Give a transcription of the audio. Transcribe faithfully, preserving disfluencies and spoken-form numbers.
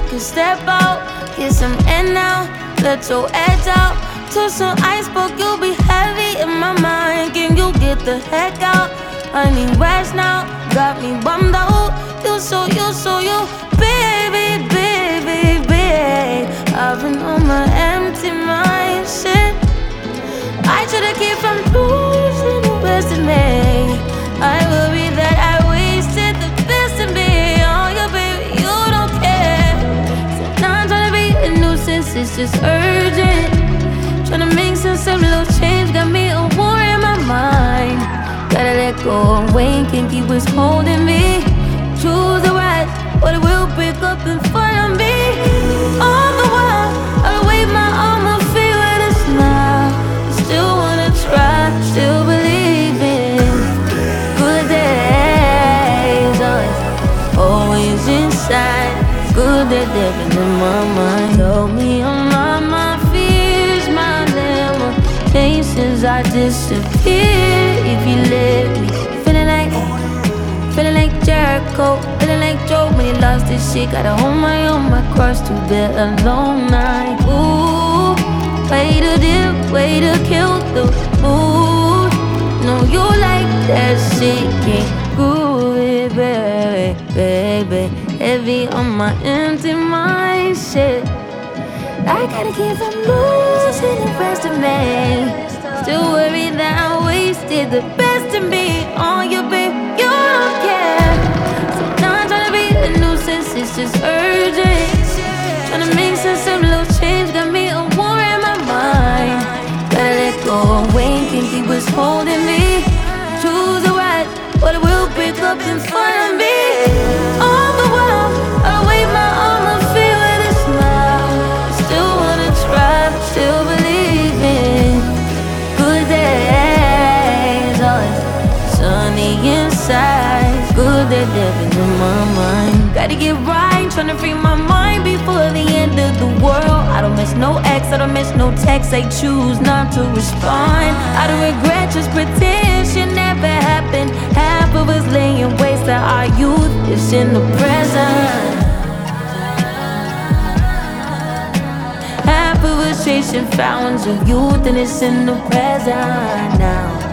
can step out, get some air now, let your edge out. To some iceberg, you'll be heavy in my mind. Can you get the heck out? I need rest now, got me bummed out. You so, you so, you, baby, baby, baby. I've been on my empty mind shit. I should've kept from losing the best in me. I worry that I wasted the best in me. Oh, you baby, you don't care. So now I'm tryna be a nuisance, it's just urgent. Tryna make sense of little change, got me a war in my mind. Gotta let go of weight, can't keep what's holding me. Choose the right, but it will break up in front of me. All the while, I'll wave my arm, I'll feel with a smile. Still wanna try, still believe in good days. Always inside, good that they've been in my mind. Tell me I'm not my fears, my limitations. I disappear if you let me. Feeling like, feeling like Jericho, feeling like Joe when he lost his shit. Gotta hold my own, my cross to bear a long night. Ooh, way to dip, way to kill the mood. No, you like that shit, can't groove it, baby, baby. Heavy on my empty mind, shit. I gotta keep from losing the rest of me. Still worried that I wasted the best of me. Oh, you babe, you don't care. So now I'm tryna be a nuisance, it's just urgent. Tryna make sense of little change, got me a war in my mind. Gotta let go of weight, can't keep what's holding me. Choose the right, but it will break up in front of me. All the while, I'll wave my arm, I'll feel with a smile. Still wanna try, still believe in good days. Oh, it's sunny inside, good that they've been in my mind. Gotta get right, tryna free my mind before the end of the world. I don't miss no ex, I don't miss no text. I choose not to respond. I don't regret, just pretend shit never happened. Half of us laying waste to our youth, it's in the present. Half of us chasing fountains of youth, and it's in the present now.